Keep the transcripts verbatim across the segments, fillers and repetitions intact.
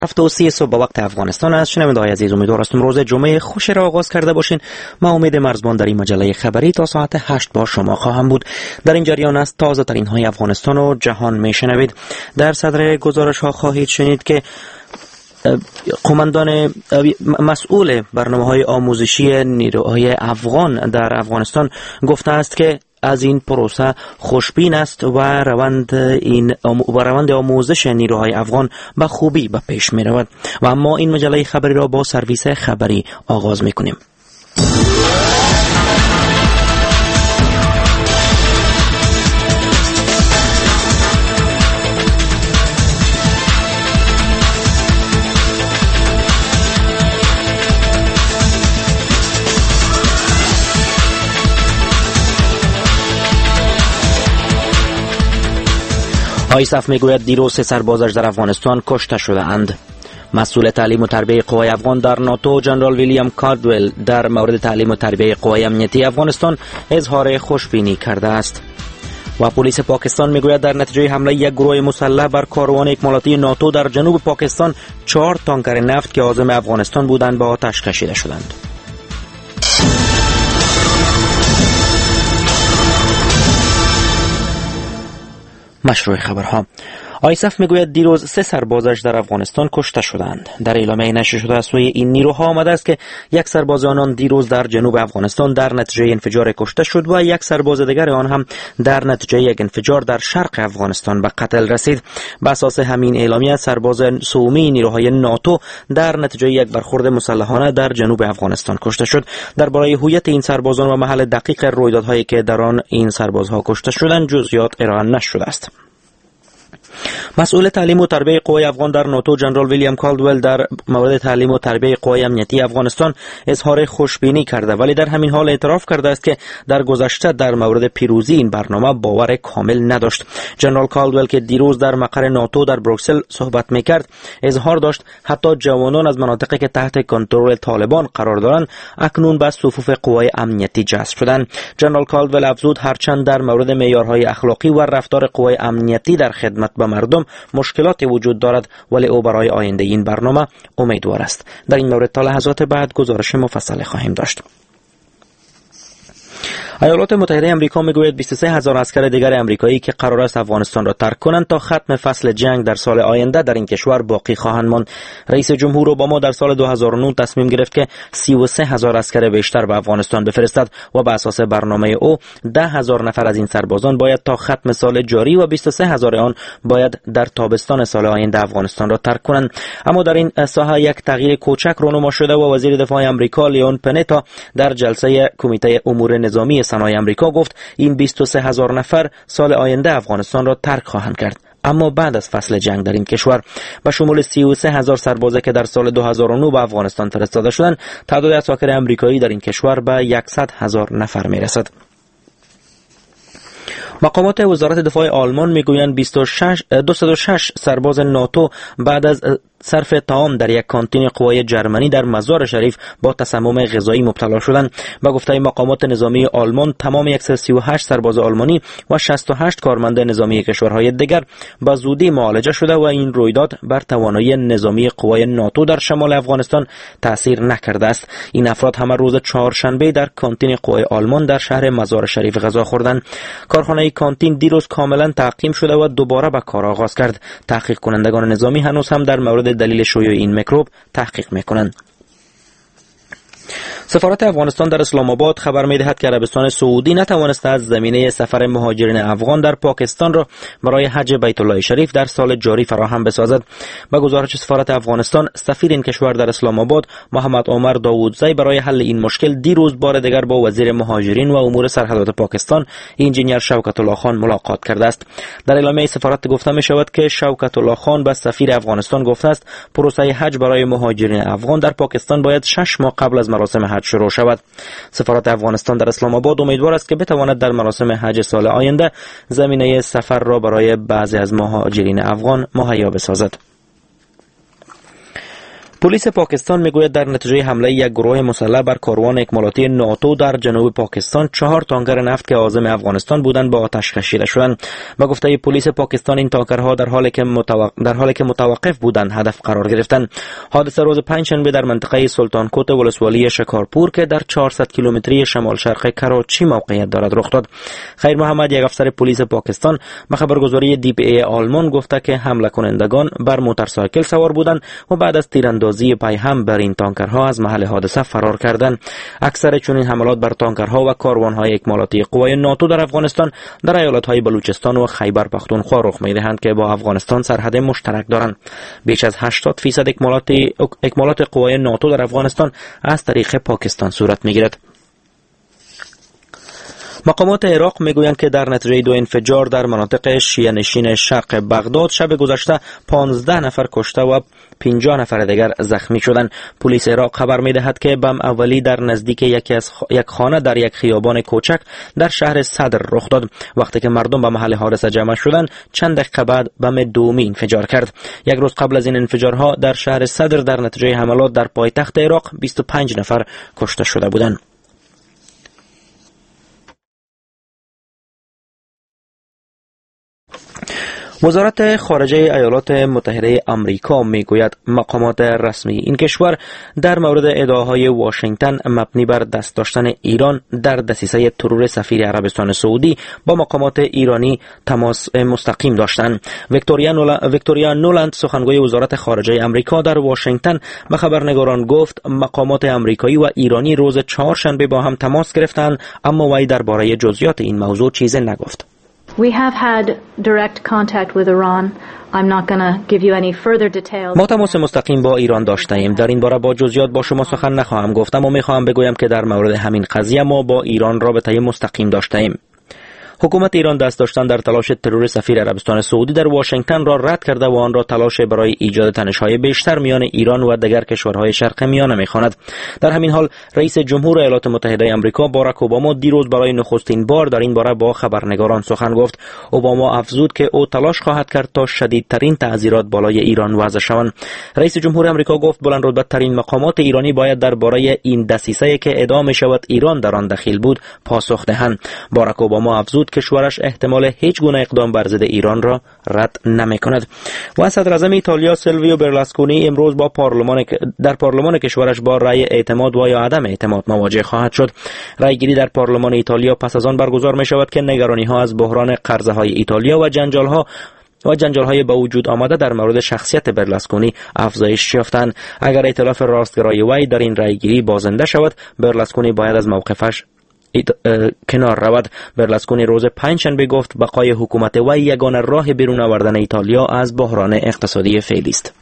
هفت و سی صبح به وقت افغانستان است. شنونده‌های عزیز، امیدوار هستم روز جمعه خوش را آغاز کرده باشین. ما امید مرزبان در این مجله خبری تا ساعت هشت با شما خواهم بود. در این جریان است تازه ترین های افغانستان و جهان میشنوید. در صدر گزارش ها خواهید شنید که قماندان مسئول برنامه‌های آموزشی نیروهای افغان در افغانستان گفته است که از این پروسه خوشبین است و روند این و روند آموزش نیروهای افغان به خوبی به پیش می رود. و اما این مجله خبری را با سرویس خبری آغاز می کنیم. آیسف میگوید دیروز سه سربازش در افغانستان کشته شده اند. مسئول تعلیم و تربیت قوای افغان در ناتو جنرال ویلیام کاردویل در مورد تعلیم و تربیت قوای امنیتی افغانستان اظهار خوشبینی کرده است. و پلیس پاکستان میگوید در نتیجه حمله یک گروه مسلح بر کاروان اکمالاتی ناتو در جنوب پاکستان چهار تانکر نفت که عازم افغانستان بودند به آتش کشیده شدند. مشروع خبرها. آیسف میگوید دیروز سه سربازش در افغانستان کشته شدند. در اعلامیه نشر شده از سوی این نیروها آمده است که یک سرباز آنان دیروز در جنوب افغانستان در نتیجه انفجار کشته شد و یک سرباز دیگر آن هم در نتیجه یک انفجار در شرق افغانستان به قتل رسید. بر اساس همین اعلامیه سرباز سومی نیروهای ناتو در نتیجه یک برخورد مسلحانه در جنوب افغانستان کشته شد. درباره هویت این سربازان و محل دقیق رویدادهایی که در آن این سربازها کشته شدند جزئیات ارائه نشده است. مسئول تعلیم و تربیت قوای افغان در ناتو جنرال ویلیام کالدویل در مورد تعلیم و تربیت قوای امنیتی افغانستان اظهار خوشبینی کرده، ولی در همین حال اعتراف کرده است که در گذشته در مورد پیروزی این برنامه باور کامل نداشت. جنرال کالدویل که دیروز در مقر ناتو در بروکسل صحبت میکرد اظهار داشت حتی جوانان از مناطقی که تحت کنترل طالبان قرار دارند اکنون به صفوف قوای امنیتی جذب شدند. جنرال کالدویل افزود هرچند در مورد معیارهای اخلاقی و رفتار قوای امنیتی در خدمت به مردم مشکلاتی وجود دارد، ولی او برای آینده این برنامه امیدوار است. در این مورد تا لحظات بعد گزارش مفصل خواهیم داشت. ایالات متحده آمریکا میگوید بیست و سه هزار عسکر دیگر آمریکایی که قرار است افغانستان را ترک کنند تا ختم فصل جنگ در سال آینده در این کشور باقی خواهند ماند. رئیس جمهور اوباما در سال دو هزار و نه تصمیم گرفت که سی و سه هزار عسکر بیشتر به افغانستان بفرستد و بر اساس برنامه او ده هزار نفر از این سربازان باید تا ختم سال جاری و بیست و سه هزار آن باید در تابستان سال آینده افغانستان را ترک کنند. اما در این ساحه یک تغییر کوچک رونما شده و وزیر دفاع آمریکا لیون پنتا در جلسه کمیته امور نظامی صنایع آمریکا گفت این بیست و سه هزار نفر سال آینده افغانستان را ترک خواهند کرد، اما بعد از فصل جنگ در این کشور. به شمول سی و سه هزار سربازه که در سال دو هزار و نه به افغانستان فرستاده شدند، تعداد عساکر آمریکایی در این کشور به صد هزار نفر میرسد. مقامات وزارت دفاع آلمان میگویند دویست و شش سرباز ناتو بعد از صرف طعام در یک کانتین قوای جرمنی در مزار شریف با تسمم غذایی مبتلا شدند. با گفته مقامات نظامی آلمان تمام صد و سی و هشت سرباز آلمانی و شصت و هشت کارمند نظامی کشورهای دیگر به زودی معالجه شده و این رویداد بر توانایی نظامی قوای ناتو در شمال افغانستان تاثیر نکرده است. این افراد همه روز چهارشنبه در کانتین قوای آلمان در شهر مزار شریف غذا خوردند. کارخانه کانتین دیروز کاملا تعقیم شده و دوباره به کار آغاز کرد. تحقیق کنندگان نظامی هنوز هم در مورد دلیل شیوع این میکروب تحقیق میکنند. سفارت افغانستان در اسلام آباد خبر می‌دهد که عربستان سعودی نتوانسته از زمینه سفر مهاجرین افغان در پاکستان را برای حج بیت الله شریف در سال جاری فراهم بسازد. با گزارش سفارت افغانستان، سفیر این کشور در اسلام آباد محمد عمر داوودزی برای حل این مشکل دیروز بار دیگر با وزیر مهاجرین و امور سرحدات پاکستان انجینیر شوکت الله خان ملاقات کرده است. در اعلامیه سفارت گفته می شود که شوکت الله خان به سفیر افغانستان گفته است پروسه حج برای مهاجرین افغان در پاکستان باید شش ماه قبل از مراسم حج شروع شود. سفارت افغانستان در اسلام آباد امیدوار است که بتواند در مراسم حج سال آینده زمینه سفر را برای بعضی از مهاجرین افغان مهیا بسازد. پلیس پاکستان میگوید در نتیجه حمله یک گروه مسلح بر کاروان اکمالاتی ناتو در جنوب پاکستان چهار تانکر نفت که عازم افغانستان بودند با آتش کشیده شدند. با گفته پلیس پاکستان این تانکرها در حالی که متوق... در حالی که متوقف بودند هدف قرار گرفتند. حادثه روز پنجشنبه در منطقه سلطان کوت ولسوالی شکارپور که در چهارصد کیلومتری شمال شرق کراچی موقعیت دارد رخ داد. خیر محمد، یک افسر پلیس پاکستان، به خبرگزاری دی پی ای آلمان گفته که حمله کنندگان بر موتورسایکل سوار بودند و بعد از تیراندازی پیهم بر این تانکرها از محل حادثه فرار کردند. اکثر چنین حملات بر تانکرها و کاروانهای اکمالاتی قوای ناتو در افغانستان در ایالت‌های بلوچستان و خیبر پختونخوا رخ می‌دهند که با افغانستان سرحد مشترک دارند. بیش از هشتاد فیصد اکمالات اکمالات قوای ناتو در افغانستان از طریق پاکستان صورت می‌گیرد. مقامات عراق میگویند که در نتیجه دو انفجار در مناطق شیعه نشین شرق بغداد شب گذشته پانزده نفر کشته و پنجاه نفر دیگر زخمی شدند. پلیس عراق خبر میدهد که بم اولی در نزدیک یکی از خ... یک خانه در یک خیابان کوچک در شهر صدر رخ داد. وقتی که مردم به محل حادثه جمع شدند، چند دقیقه بعد بم دومی انفجار کرد. یک روز قبل از این انفجارها در شهر صدر در نتیجه حملات در پایتخت عراق بیست و پنج نفر کشته شده بودند. وزارت خارجه ایالات متحده آمریکا میگوید مقامات رسمی این کشور در مورد ادعاهای واشنگتن مبنی بر دست داشتن ایران در دسیسه ترور سفیر عربستان سعودی با مقامات ایرانی تماس مستقیم داشتند. ویکتوریا نولند, ویکتوریا نولند سخنگوی وزارت خارجه آمریکا در واشنگتن به خبرنگاران گفت مقامات آمریکایی و ایرانی روز چهارشنبه با هم تماس گرفتند، اما وی درباره جزئیات این موضوع چیزی نگفت. We have had direct contact with Iran. I'm not going to give you any further details. ما تماس مستقیم با ایران داشته ایم. در این باره با جزئیات با شما سخن نخواهم گفت، اما میخواهم بگویم که در مورد همین قضیه ما با ایران رابطه مستقیم داشته ایم. حکومت ایران دست داشتن در تلاش ترور سفیر عربستان سعودی در واشنگتن را رد کرده و آن را تلاش برای ایجاد تنش‌های بیشتر میان ایران و دیگر کشورهای شرق میانه می‌خواند. در همین حال رئیس جمهور ایالات متحده آمریکا باراک اوباما دیروز برای نخستین بار در این باره با خبرنگاران سخن گفت. اوباما افزود که او تلاش خواهد کرد تا شدیدترین تعزیرات بالای ایران وضع شوند. رئیس جمهور آمریکا گفت بلندرتب‌ترین مقامات ایرانی باید درباره این دسیسه‌ای که ادعا می‌شود ایران در آن دخیل بود پاسخ دهند. باراک اوباما افزود کشورش احتمال هیچ گونه اقدام بر ضد ایران را رد نمی‌کند. و صدر اعظم ایتالیا سیلویو برلاسکونی امروز با پارلمان در پارلمان کشورش با رأی اعتماد و یا عدم اعتماد مواجه خواهد شد. رأیگیری در پارلمان ایتالیا پس از آن برگزار می‌شود که نگرانی‌ها از بحران قرضه‌های ایتالیا و جنجال‌ها و جنجال‌های به وجود آمده در مورد شخصیت برلاسکونی افزایش یافتند. اگر ائتلاف راستگرای وی در این رأیگیری بازنده شود، برلاسکونی باید از موقفش کنار رود. برلاسکونی روز پنجشنبه گفت بقای حکومت وی یگانه راه بیرون آوردن ایتالیا از بحران اقتصادی فعلی است.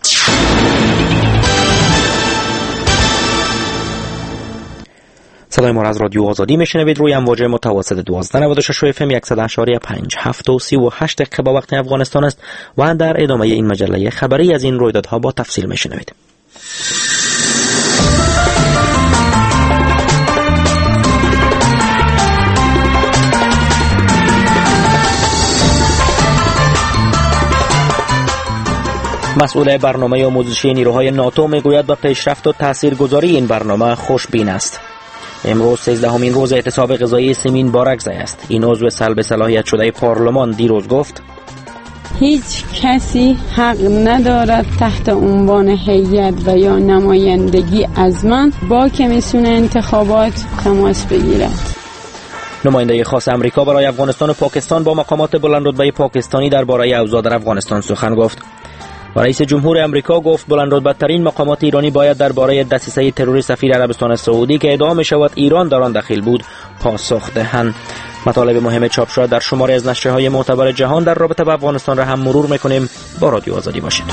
صدای ما را از رادیو آزادی میشنوید روی امواج متوسط دوازده نود و شش اف ام صد و اشاری پنج هفت و سی و هشت دقیقه با وقت افغانستان است و در ادامه این مجله خبری از این رویدادها با تفصیل میشنوید. مسئول برنامه آموزشی نیروهای ناتو میگوید به پیشرفت و تاثیرگذاری این برنامه خوشبین است. امروز سیزدهمین روز اعتصاب غذایی سیمین بارکزی است. این عضو سلب صلاحیت شده پارلمان دیروز گفت هیچ کسی حق ندارد تحت عنوان هیئت و یا نمایندگی از من با کمیسیون انتخابات تماس بگیرد. نماینده خاص امریکا برای افغانستان و پاکستان با مقامات بلندرتبه پاکستانی درباره اوضاع در افغانستان سخن گفت. و رئیس جمهور امریکا گفت بلندرتبه‌ترین مقامات ایرانی باید درباره دسیسه ترور سفیر عربستان سعودی که ادعا می‌شود ایران در آن دخیل بود پاسخ دهند. مطالب مهم چاپ شده در شماری از نشریه‌های معتبر جهان در رابطه با افغانستان را هم مرور می‌کنیم. با رادیو آزادی باشید.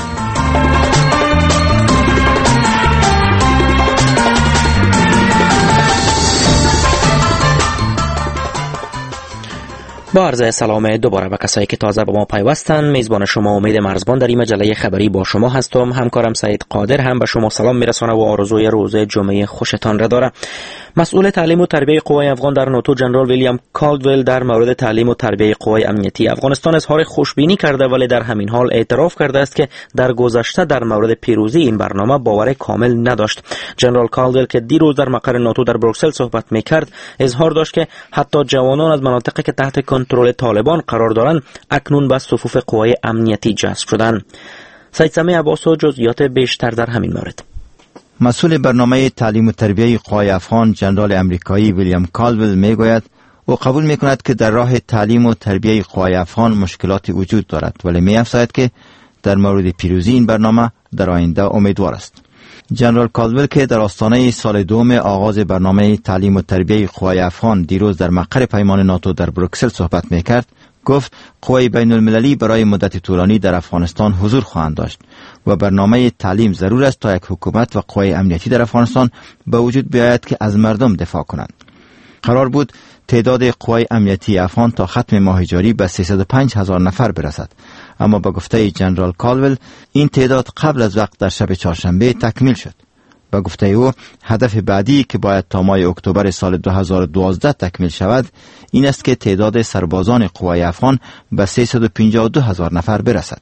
با عرض سلام دوباره به کسایی که تازه با ما پیوستن. میزبان شما امید مرزبان در این مجله خبری با شما هستم. همکارم سعید قادر هم به شما سلام میرسانه و آرزوی روز جمعه خوشتان را داره. مسئول تعلیم و تربیت قوای افغان در ناتو جنرال ویلیام کالدول در مورد تعلیم و تربیت قوای امنیتی افغانستان اظهار خوشبینی کرده، ولی در همین حال اعتراف کرده است که در گذشته در مورد پیروزی این برنامه باور کامل نداشت. جنرال کالدول که دیروز در مقر ناتو در بروکسل صحبت میکرد، اظهار داشت که حتی جوانان از مناطقی که تحت کنترل طالبان قرار دارند اکنون به صفوف قوای امنیتی جذب شدند. سید سمیع عباس و جزئیات بیشتر در همین مورد. مسئول برنامه تعلیم و تربیت قوای افغان جنرال امریکایی ویلیام کالدول میگوید او قبول میکند که در راه تعلیم و تربیت قوای افغان مشکلاتی وجود دارد، ولی می‌افزاید که در مورد پیروزی این برنامه در آینده امیدوار است. جنرال کالدول که در آستانه سال دوم آغاز برنامه تعلیم و تربیت قوای افغان دیروز در مقر پیمان ناتو در بروکسل صحبت میکرد، گفت قوای بین المللی برای مدت طولانی در افغانستان حضور خواهند داشت و برنامه تعلیم ضرور است تا یک حکومت و قوای امنیتی در افغانستان به وجود بیاید که از مردم دفاع کنند. قرار بود تعداد قوای امنیتی افغان تا ختم ماه جاری به سیصد و پنج هزار نفر برسد، اما با گفته جنرال کالدول این تعداد قبل از وقت در شب چهارشنبه تکمیل شد. با گفته او هدف بعدی که باید تا ماه اکتبر سال دو هزار و دوازده تکمیل شود این است که تعداد سربازان قوای افغان به سیصد و پنجاه و دو هزار نفر برسد.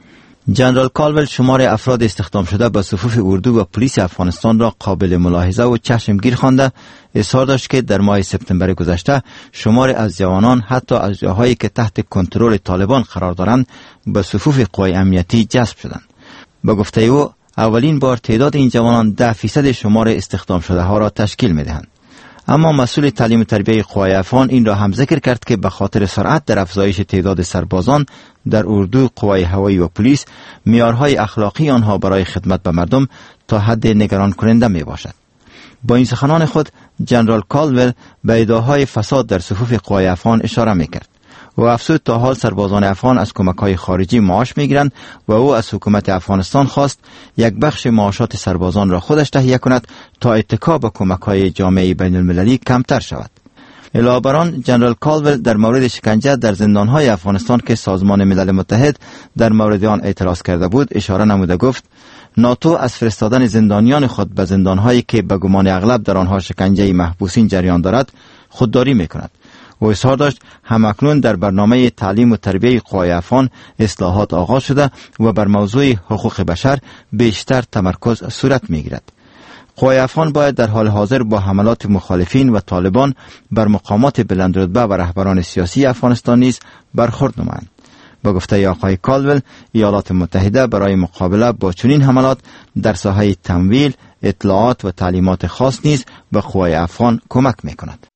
جنرال کالدول شمار افراد استخدام شده به صفوف اردو و پلیس افغانستان را قابل ملاحظه و چشمگیر خوانده، اظهار داشت که در ماه سپتامبر گذشته شمار از جوانان حتی از جاهایی که تحت کنترل طالبان قرار دارند به صفوف قوای امنیتی جذب شدند. با گفته او اولین بار تعداد این جوانان ده فیصد شمار استخدام شده ها را تشکیل می دهند. اما مسئول تعلیم و تربیت قوای افغان این را هم ذکر کرد که به خاطر سرعت در افزایش تعداد سربازان در اردو، قوای هوایی و پلیس، معیارهای اخلاقی آنها برای خدمت به مردم تا حد نگران کننده می باشد. با این سخنان خود جنرال کالدول به ادعاهای فساد در صفوف قوای افغان اشاره می کرد و افزود تا حال سربازان افغان از کمک‌های خارجی معاش می‌گیرند و او از حکومت افغانستان خواست یک بخش معاشات سربازان را خودش تهیه کند تا اتکا به کمک‌های جامعه بین‌المللی کمتر شود. علاوه بر آن جنرال کالدول در مورد شکنجه در زندان‌های افغانستان که سازمان ملل متحد در مورد آن اعتراض کرده بود اشاره نموده گفت ناتو از فرستادن زندانیان خود به زندان‌هایی که به گمان اغلب در آنها شکنجه محبوسین جریان دارد خودداری می‌کند. و اظهار داشت همکنون در برنامه تعلیم و تربیت قوای افغان اصلاحات آغاز شده و بر موضوع حقوق بشر بیشتر تمرکز صورت می‌گیرد. قوای افغان باید در حال حاضر با حملات مخالفین و طالبان بر مقامات بلندرتبه و رهبران سیاسی افغانستان نیز برخورد نمایند. با گفته آقای کالدول ایالات متحده برای مقابله با چنین حملات در ساحه تمویل، اطلاعات و تعلیمات خاص نیز به قوای افغان کمک می‌کند.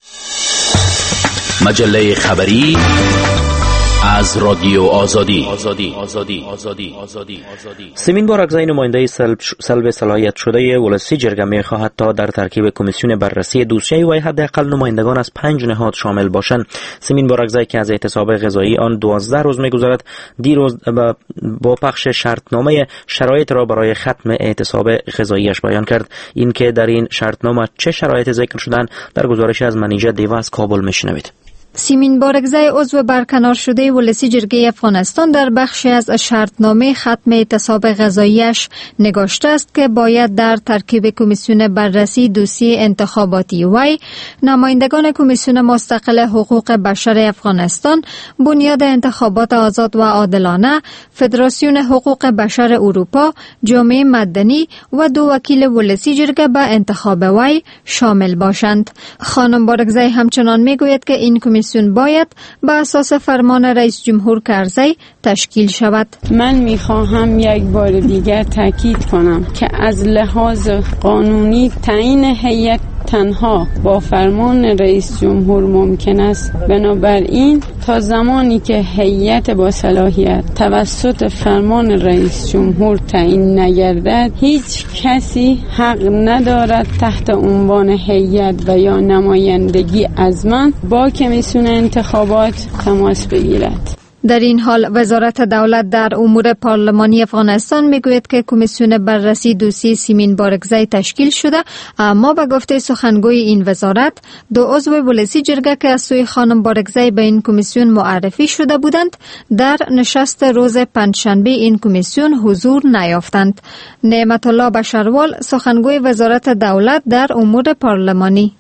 مجله خبری از رادیو آزادی. آزادی آزادی آزادی آزادی آزادی سیمین بارکزای نماینده سلب, سلب صلاحیت شده ولسی جرگه می‌خواهد تا در ترکیب کمیسیون بررسی دوسیه وی حداقل نمایندگان از پنج نهاد شامل باشند. سیمین بارکزای که از اعتصاب غذایی آن دوازده روز می‌گذرد دیروز با پخش شرطنامه شرایط را برای ختم اعتصاب غذاییش بیان کرد. این که در این شرطنامه چه شرایط ذکر شدند در گزارش از منیژه دیوا از کابل می‌شنوید. سیمین بارکزای عضو برکنار شده ولسی جرگه افغانستان در بخشی از شرطنامه ختم اعتصاب غذاییش نگاشته است که باید در ترکیب کمیسیون بررسی دوسیه انتخاباتی وی نمایندگان کمیسیون مستقل حقوق بشر افغانستان، بنیاد انتخابات آزاد و عادلانه، فدراسیون حقوق بشر اروپا، جامعه مدنی و دو وکیل ولسی جرگه به انتخاب وی شامل باشند. خانم بارکزای همچنان میگوید که این کمیسیون باید به اساس فرمان رئیس جمهور کرزی تشکیل شود. من میخواهم یک بار دیگر تاکید کنم که از لحاظ قانونی تعیین هیئت تنها با فرمان رئیس جمهور ممکن است. بنابراین تا زمانی که هیئت با صلاحیت توسط فرمان رئیس جمهور تعیین نگردد، هیچ کسی حق ندارد تحت عنوان هیئت و یا نمایندگی از من با کمیسیون انتخابات تماس بگیرد. در این حال وزارت دولت در امور پارلمانی افغانستان میگوید که کمیسیون بررسی دوسیه سیمین بارکزای تشکیل شده، اما به گفته سخنگوی این وزارت دو عضو ولسی جرگه که از سوی خانم بارکزای به این کمیسیون معرفی شده بودند در نشست روز پنجشنبه این کمیسیون حضور نیافتند. نعمت الله بشروال سخنگوی وزارت دولت در امور پارلمانی: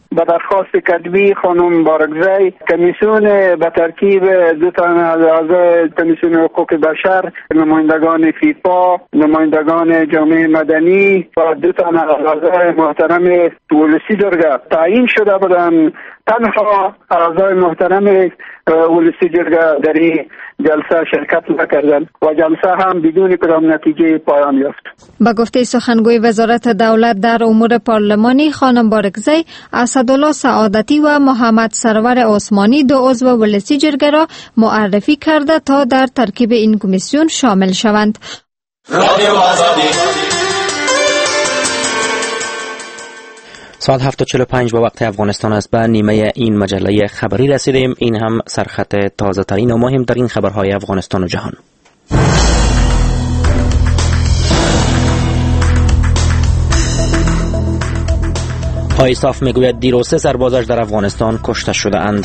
به درخواست کتبی خانم بارکزی کمیسیون به ترکیب دو تا از اعضای کمیسیون حقوق بشر، نمایندگان فیفا، نمایندگان جامعه مدنی و دو تا از اعضای محترم ولسی درگاه تعیین شده بودند. تنها اعضای محترم ولسی درگاه در این جلسه شرکت نکردند و جلسه هم بدون کدام نتیجه پایان یافت. با گفته سخنگوی وزارت دولت در امور پارلمانی خانم بارکزی، اسدالله سعادتی و محمد سرور عثمانی دو عضو ولسی جرگه را معرفی کرده تا در ترکیب این کمیسیون شامل شوند. ساعت هفت و چهل و پنج با وقت افغانستان است. به نیمه این مجله خبری رسیدیم. این هم سرخط تازه ترین و مهمترین خبرهای افغانستان و جهان. آیساف میگوید دیروز سه سربازش در افغانستان کشته شده اند.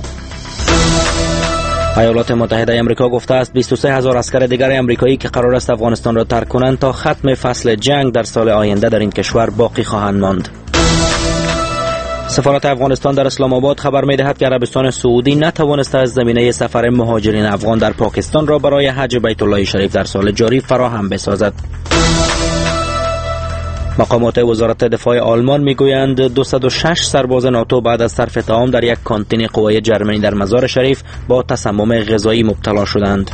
ایالات متحده آمریکا گفته است بیست و سه هزار اسکر دیگر آمریکایی که قرار است افغانستان را ترک کنند تا ختم فصل جنگ در سال آینده در این کشور باقی خواهند ماند. سفارت افغانستان در اسلام آباد خبر می‌دهد که عربستان سعودی نتوانسته از زمینه سفر مهاجرین افغان در پاکستان را برای حج بیت الله شریف در سال جاری فراهم بسازد. مقامات وزارت دفاع آلمان میگویند دویست و شش سرباز ناتو بعد از صرف طعام در یک کانتین قوای جرمنی در مزار شریف با تسمم غذایی مبتلا شدند.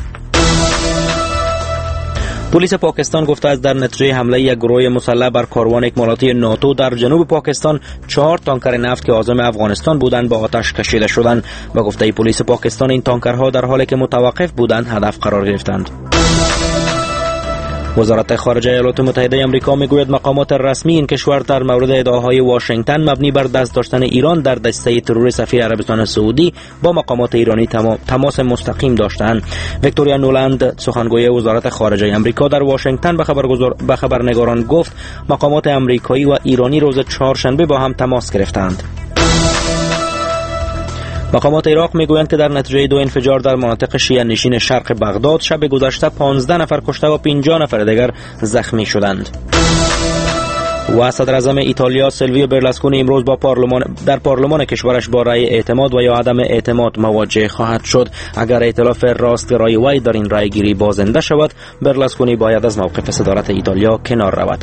پلیس پاکستان گفته است در نتیجه حمله یک گروه مسلح بر کاروان اکمالاتی ناتو در جنوب پاکستان چهار تانکر نفت که عازم افغانستان بودند به آتش کشیده شدند. به گفته پلیس پاکستان این تانکرها در حالی که متوقف بودند هدف قرار گرفتند. وزارت خارجه ایالات متحده آمریکا میگوید مقامات رسمی این کشور در مورد ادعاهای واشنگتن مبنی بر دست داشتن ایران در دسته تروری سفیر عربستان سعودی با مقامات ایرانی تماس مستقیم داشتند. ویکتوریا نولند سخنگوی وزارت خارجه آمریکا در واشنگتن به خبرگزار به خبرنگاران گفت مقامات آمریکایی و ایرانی روز چهارشنبه با هم تماس گرفتند. مقامات عراق میگویند که در نتیجه دو انفجار در مناطق شیعه نشین شرق بغداد شب گذشته پانزده نفر کشته و پنجاه نفر دیگر زخمی شدند. و صدر اعظم ایتالیا سیلویو برلوسکونی امروز با پارلمان در پارلمان کشورش با رأی اعتماد و یا عدم اعتماد مواجه خواهد شد. اگر ائتلاف راستگرای وی در این رأی گیری بازنده شود، برلوسکونی باید از موقف صدارت ایتالیا کنار رود.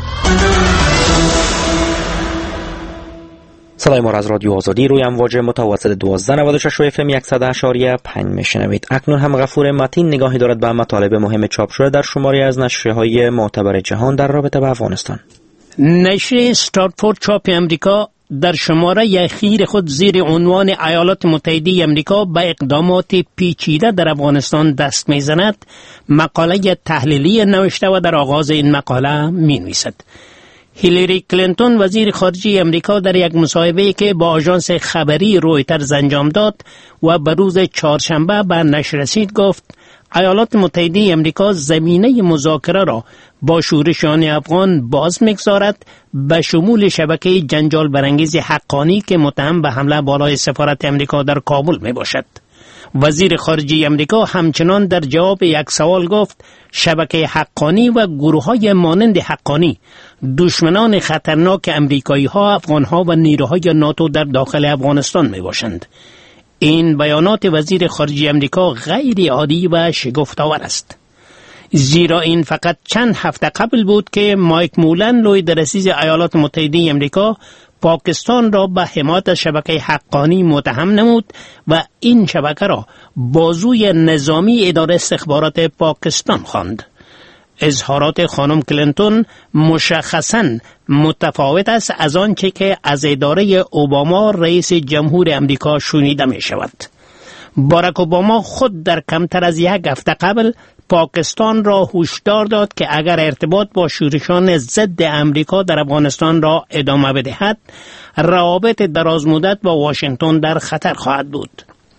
صدای ما را از رادیو آزادی روی امواج متوسط دوازده نود و شش و اف ام صد و هشت اشاریه پنج میشنوید. اکنون هم غفور متین نگاهی دارد به مطالب مهم چاپ شده در شماری از نشریه‌های معتبر جهان در رابطه با افغانستان. نشر استراتفورد چاپ امریکا در شماره اخیر خود زیر عنوان ایالات متحده آمریکا به اقدامات پیچیده در افغانستان دست میزند مقاله تحلیلی نوشته و در آغاز این مقاله مینویسد: هیلاری کلینتون وزیر خارجه امریکا در یک مصاحبه‌ای که با آژانس خبری رویترز انجام داد و به روز چهارشنبه به نشر رسید گفت ایالات متحده امریکا زمینه مذاکره را با شورشیان افغان باز می‌گذارد، به شمول شبکه جنجال برانگیز حقانی که متهم به حمله بالای سفارت امریکا در کابل میباشد. وزیر خارجه امریکا همچنان در جواب یک سوال گفت شبکه حقانی و گروه‌های مانند حقانی دشمنان خطرناک امریکایی‌ها، افغان‌ها و نیروهای ناتو در داخل افغانستان میباشند. این بیانات وزیر خارجه امریکا غیر عادی و شگفت‌آور است، زیرا این فقط چند هفته قبل بود که مایک مولن لوی رئیس ایالات متحده امریکا پاکستان را به حمایت از شبکه حقانی متهم نمود و این شبکه را بازوی نظامی اداره استخبارات پاکستان خواند. اظهارات خانم کلینتون مشخصاً متفاوت است از آنچه که از اداره اوباما رئیس جمهور امریکا شنیده می شود. باراک اوباما خود در کمتر از یک هفته قبل پاکستان را هشدار داد که اگر ارتباط با شورشان ضد امریکا در افغانستان را ادامه بدهد، روابط دراز مدت با واشنگتن در خطر خواهد بود.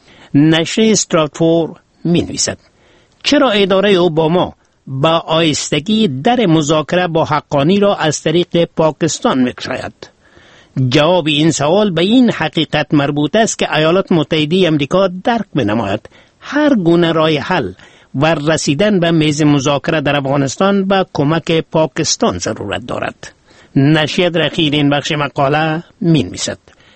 نشر استراتفورد می نویسد: چرا اداره اوباما با آیستگی در مذاکره با حقانی را از طریق پاکستان می‌گشاید؟ جواب این سوال به این حقیقت مربوط است که ایالات متحده آمریکا درک بنماید هر گونه راه حل و رسیدن به میز مذاکره در افغانستان به کمک پاکستان ضرورت دارد. نشریه در اخیر این بخش مقاله می‌نویسد: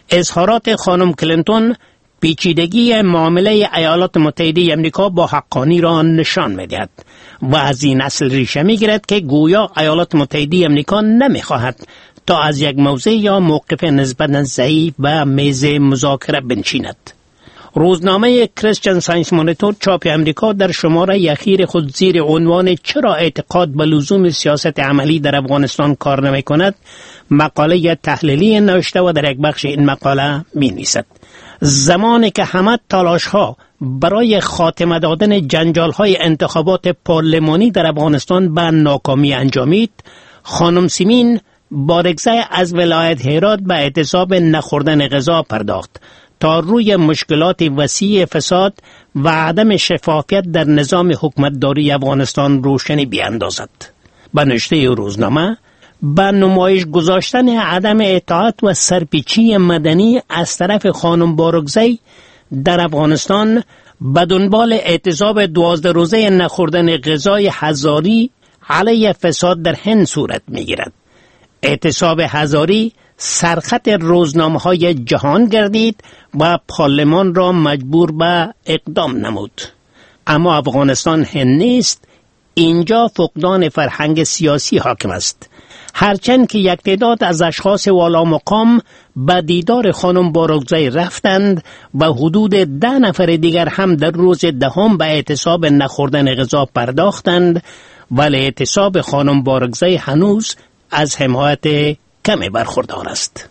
اظهارات خانم کلینتون پیچیدگی معامله ایالات متحده آمریکا با حقانی را نشان می‌دهد و از این اصل ریشه می‌گیرد که گویا ایالات متحده آمریکا نمی‌خواهد تا از یک موضع یا موقف نسبتاً ضعیف و میز مذاکره بنشیند. روزنامه کریستین ساینس مانیتور چاپ امریکا در شماره اخیر خود زیر عنوان چرا اعتقاد به لزوم سیاست عملی در افغانستان کار نمی کند مقاله تحلیلی نوشته و در یک بخش این مقاله می نویسد: زمانی که همه تلاش ها برای خاتمه دادن جنجال های انتخابات پارلمانی در افغانستان به ناکامی انجامید، خانم سیمین بارگزای از ولایت هرات به اعتصاب نخوردن غذا پرداخت تا روی مشکلات وسیع فساد و عدم شفافیت در نظام حکومتداری افغانستان روشنی بیاندازد. به نوشته روزنامه، به نمایش گذاشتن عدم اطاعت و سرپیچی مدنی از طرف خانم بارگزای در افغانستان به دنبال اعتصاب دوازده روزه نخوردن غذای هزاری علیه فساد در هند صورت می‌گیرد. اعتصاب هزاری سرخط روزنامه‌های جهان گردید و پارلمان را مجبور به اقدام نمود. اما افغانستان هند نیست، اینجا فقدان فرهنگ سیاسی حاکم است. هرچند که یک تعداد از اشخاص والا مقام به دیدار خانم بارگزای رفتند و حدود ده نفر دیگر هم در روز دهم به اعتصاب نخوردن غذا پرداختند، ولی اعتصاب خانم بارگزای هنوز از حمایت کمی برخوردار است.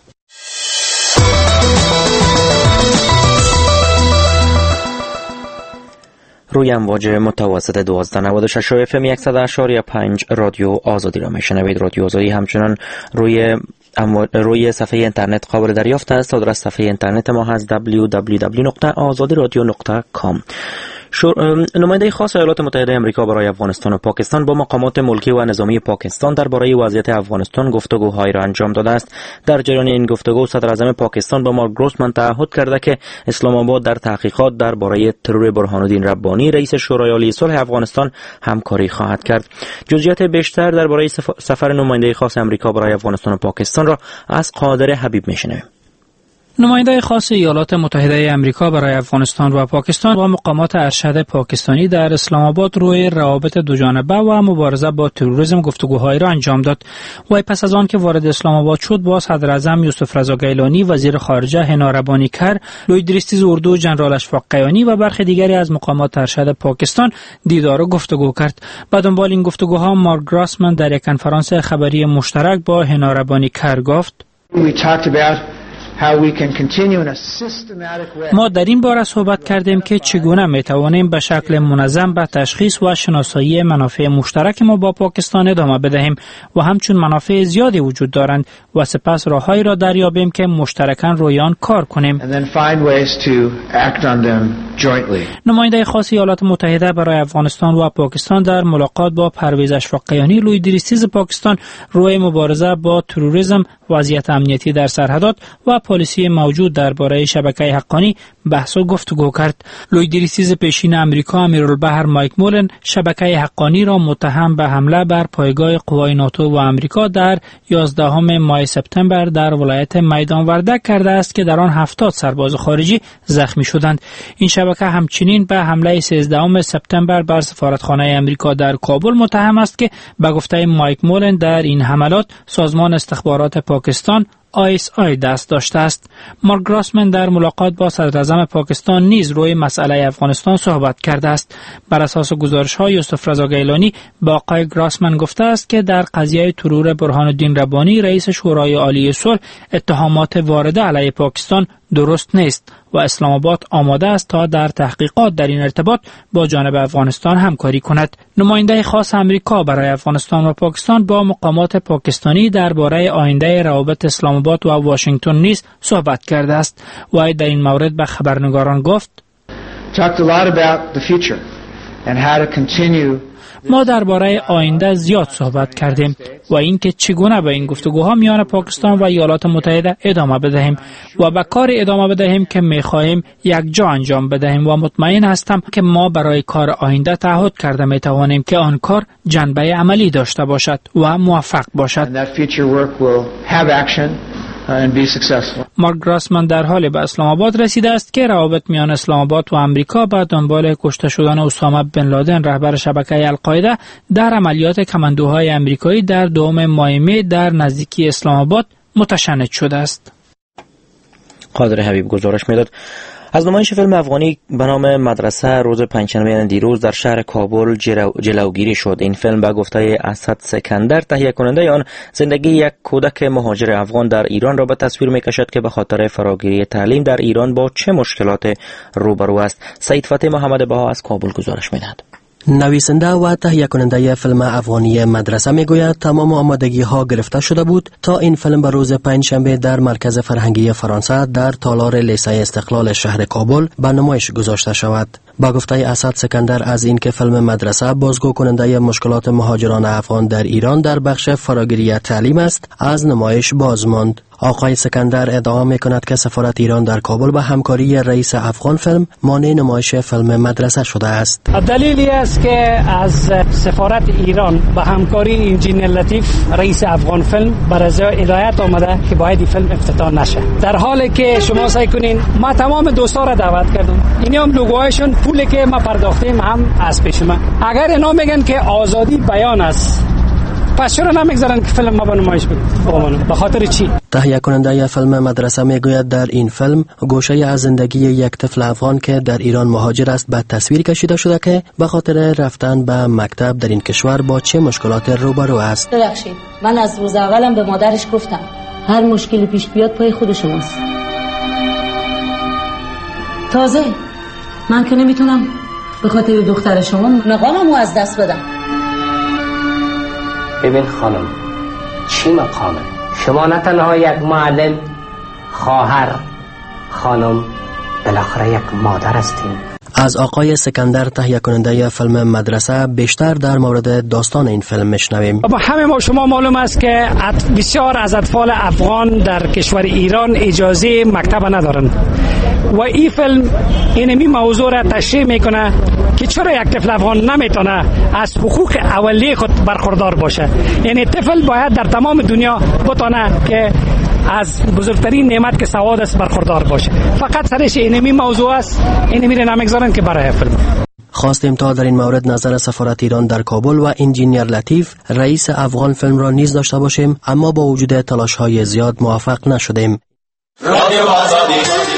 روی امواج متوسط دوازده نود و شش اف ام صد و اشاری پنج رادیو آزادی را میشنوید. رادیو آزادی همچنان روی روی صفحه اینترنت قابل دریافت است. آدرس صفحه اینترنت ما هست دبلیو دبلیو دبلیو نقطه آزادی رادیو نقطه کام. نماینده خاص ایالات متحده آمریکا برای افغانستان و پاکستان با مقامات ملکی و نظامی پاکستان درباره وضعیت افغانستان گفتگوهایی را انجام داده است. در جریان این گفتگو صدر اعظم پاکستان با مارک گروسمن تعهد کرده که اسلام آباد در تحقیقات درباره ترور برهان الدین ربانی رئیس شورای عالی صلح افغانستان همکاری خواهد کرد. جزئیات بیشتر درباره سفر نماینده خاص آمریکا برای افغانستان و پاکستان را از قادر حبیب میشنویم. نماینده خاص ایالات متحده آمریکا برای افغانستان و پاکستان با مقامات ارشد پاکستانی در اسلام آباد روی روابط دوجانبه و مبارزه با تروریسم گفتگوهایی را انجام داد. و پس از آن که وارد اسلام آباد شد، با صدر اعظم یوسف رضا گیلانی، وزیر خارجه هنا ربانی کر، لوید ریستیز اردو، جنرال اشفاق قیانی و برخی دیگری از مقامات ارشد پاکستان دیدار و گفتگو کرد. به دنبال این گفتگوها مارک گروسمن در یک کنفرانس خبری مشترک با هنا ربانی کر گفت: ما در این باره صحبت کردیم که چگونه می توانیم به شکل منظم به تشخیص و شناسایی منافع مشترک ما با پاکستان ادامه بدهیم و همچون منافع زیادی وجود دارند و سپس راههایی را دریابیم که مشترکاً روی آن کار کنیم. نماینده خاص ایالات متحده برای افغانستان و پاکستان در ملاقات با پرویز اشفاق قیانی، لوید ریستیز پاکستان، روی مبارزه با تروریسم، وضعیت امنیتی در سرحدات و پالیسی موجود درباره شبکه حقانی بحث و گفتگو کرد. لوید ریستیز پیشین امریکا امیرالبحر مایک مولن شبکه حقانی را متهم به حمله بر پایگاه قوای ناتو و امریکا در یازدهم ماه سپتامبر در ولایت میدان وردک کرده است که در آن هفتاد سرباز خارجی زخمی شدند. این شبکه همچنین به حمله سیزدهم سپتامبر بر سفارتخانه امریکا در کابل متهم است که به گفته مایک مولن در این حملات سازمان استخبارات پاکستان آی اس آی دست داشته است. مارک گروسمن در ملاقات با صدر اعظم پاکستان نیز روی مسئله افغانستان صحبت کرده است. بر اساس گزارش‌های یوسف رضا گیلانی با آقای گروسمن گفته است که در قضیه ترور برهان الدین ربانی رئیس شورای عالی صلح اتهامات وارده علیه پاکستان درست نیست و اسلام آباد آماده است تا در تحقیقات در این ارتباط با جانب افغانستان همکاری کند. نماینده خاص امریکا برای افغانستان و پاکستان با مقامات پاکستانی درباره آینده روابط اسلام آباد و واشنگتن نیز صحبت کرده است و در این مورد به خبرنگاران گفت: ما درباره آینده زیاد صحبت کردیم و اینکه چگونه به این گفتگوها میان پاکستان و ایالات متحده ادامه بدهیم و به کار ادامه بدهیم که می‌خواهیم یک جا انجام بدهیم و مطمئن هستم که ما برای کار آینده تعهد کرده می‌توانیم که آن کار جنبه عملی داشته باشد و موفق باشد. مارک گراسمن در حال به اسلام آباد رسیده است که روابط میان اسلام آباد و آمریکا به دنبال کشته شدن اسامه بن لادن رهبر شبکه القاعده در عملیات کماندوهای آمریکایی در دوم ماه می در نزدیکی اسلام آباد متشنج شده است. قادر حبیب گزارش میداد. از نمایش فیلم افغانی به نام مدرسه روز پنجشنبه دیروز در شهر کابل جلوگیری شد. این فیلم به گفته اسد سکندر تهیه کننده آن زندگی یک کودک مهاجر افغان در ایران را به تصویر میکشد که به خاطر فراگیری تعلیم در ایران با چه مشکلات روبرو است. سعید فتح محمد بها از کابل گزارش میدهد. نویسنده و تهیه کننده فیلم افغانی مدرسه میگوید تمام آمادگی ها گرفته شده بود تا این فیلم به روز پنجشنبه در مرکز فرهنگی فرانسه در تالار لیسه استقلال شهر کابل به نمایش گذاشته شود. با گفته اسد سکندر از اینکه فیلم مدرسه بازگو کننده مشکلات مهاجران افغان در ایران در بخش فراگیری تعلیم است، از نمایش باز ماند. آقای سکندر ادعا میکند که سفارت ایران در کابل به همکاری رئیس افغان فیلم مانع نمایش فیلم مدرسه شده است. دلیلی است که از سفارت ایران به همکاری انجینیر لطیف رئیس افغان فیلم برای هدایت آمده که باید این فیلم افتتاح نشه. در حالی که شما سعی کنین ما تمام دوستا را دعوت کردم، اینا هم لوگوهاشون پولی که ما پرداختیم هم از پیش ما. اگر اینا میگن که آزادی بیان است، پس چرا نمیگذارن که فیلم ما به نمایش بمونه؟ به خاطر چی؟ تهیه کننده فیلم مدرسه میگوید در این فیلم گوشه از زندگی یک طفل افغان که در ایران مهاجر است به تصویر کشیده شده که به خاطر رفتن به مکتب در این کشور با چه مشکلات روبرو است. ببخشید، من از روز اولم به مادرش گفتم هر مشکلی پیش بیاد پای خود شماست. تازه من که نمیتونم به خاطر دختر شما مقاممو از دست بدم. ببین خانم، چی مقامه؟ شما نه تنها یک معلم، خواهر، خانم، بالاخره یک مادر هستین. از آقای سکندر تهیه کننده فیلم مدرسه بیشتر در مورد داستان این فیلم میشنویم. همه ما شما معلوم است که بسیار از اطفال افغان در کشور ایران اجازه مکتب ندارن و این فیلم اینمی موضوع را تشریح میکنه که چرا یک طفل افغان نمیتونه از حقوق اولیه خود برخوردار باشه. یعنی طفل باید در تمام دنیا بتونه که از بزرگترین نعمت که سواد است برخوردار باشه. فقط سرش اینمی موضوع است، اینمی رو نمیگذارن که برای فیلم. خواستیم تا در این مورد نظر سفارت ایران در کابل و انجینیر لطیف رئیس افغان فیلم را نیز داشته باشیم، اما با وجود تلاش های زیاد موفق نشدیم. رادیو آزادی.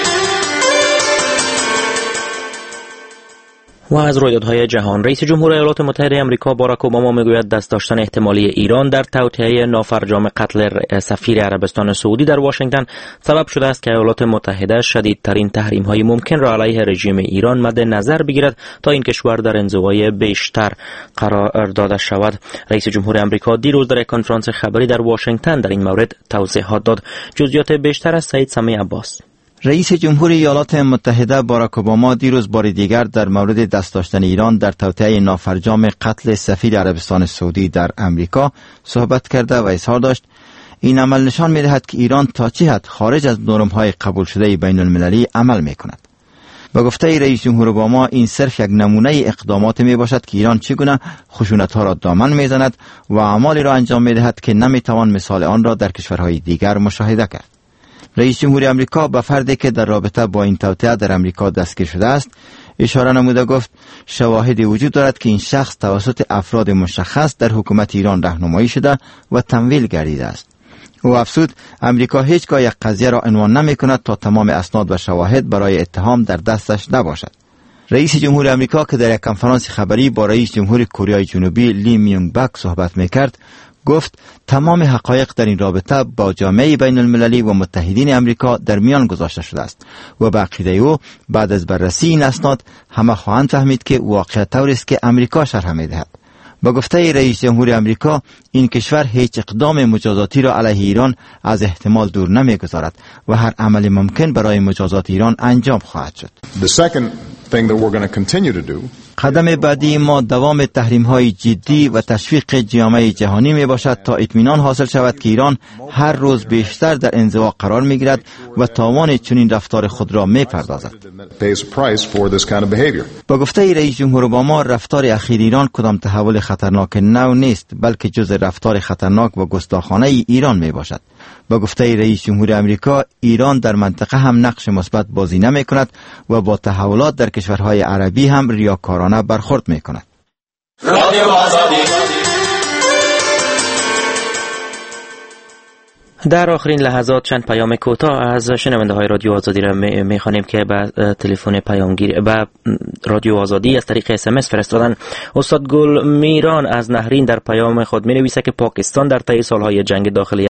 و از رویدادهای جهان، رئیس جمهور ایالات متحده آمریکا باراک اوباما میگوید دست داشتن احتمالی ایران در توطئه نافرجام قتل سفیر عربستان سعودی در واشنگتن سبب شده است که ایالات متحده شدیدترین تحریم‌های ممکن را علیه رژیم ایران مد نظر بگیرد تا این کشور در انزوای بیشتر قرار داده شود. رئیس جمهور آمریکا دیروز در یک کنفرانس خبری در واشنگتن در این مورد توضیحات داد. جزئیات بیشتر از سعید سمی عباس. رئیس جمهور ایالات متحده باراک اوباما دیروز بار دیگر در مورد دست داشتن ایران در توطئه نافرجام قتل سفیر عربستان سعودی در امریکا صحبت کرده و اظهار داشت این عمل نشان می‌دهد که ایران تا چه حد خارج از نرم‌های قبول شده بین المللی عمل می‌کند. با گفته رئیس جمهور اوباما این صرف یک نمونه اقدامات میباشد که ایران چگونه خشونت‌ها را دامن میزند و اعمالی را انجام می‌دهد که نمی‌توان مثال آن را در کشورهای دیگر مشاهده کرد. رئیس جمهور آمریکا به فردی که در رابطه با این توطئه در امریکا دستگیر شده است اشاره نموده گفت شواهدی وجود دارد که این شخص توسط افراد مشخص در حکومت ایران راهنمایی شده و تمویل گردیده است. او افزود امریکا هیچگاه یک قضیه را عنوان نمی کند تا تمام اسناد و شواهد برای اتهام در دستش نباشد. رئیس جمهور آمریکا که در یک کنفرانس خبری با رئیس جمهور کره جنوبی لی میونگ بک صحبت میکرد گفت تمام حقایق در این رابطه با جامعه بین المللی و متحدین امریکا در میان گذاشته شده است و به عقیده او بعد از بررسی این اسناد همه خواهند فهمید که واقعا طوری است که امریکا شرح می‌دهد. با گفته رئیس جمهور آمریکا این کشور هیچ اقدام مجازاتی را علیه ایران از احتمال دور نمی‌گذارد و هر عمل ممکن برای مجازات ایران انجام خواهد شد. The second thing that we're going to continue to do قدم بعدی ما دوام تحریم های جدی و تشویق جامعه جهانی می باشد تا اطمینان حاصل شود که ایران هر روز بیشتر در انزوا قرار می گیرد و تاوان چنین رفتار خود را می پردازد. با گفته رئیس جمهور اوباما، رفتار اخیر ایران کدام تحول خطرناک نو نیست، بلکه جز رفتار خطرناک و گستاخانه ایران می باشد. با گفته رئیس جمهور امریکا، ایران در منطقه هم نقش مثبت بازی نمی کند و با تحولات در کشورهای عربی هم ریاکارانه برخورد می کند. رادیو آزادی. در آخرین لحظات چند پیام کوتاه از شنونده های رادیو آزادی را می خوانیم که به تلفن پیامگیر به رادیو آزادی از طریق اس ام اس فرستادن. استاد گل میران از نهرین در پیام خود می نویسه که پاکستان در طی سالهای جنگ داخلی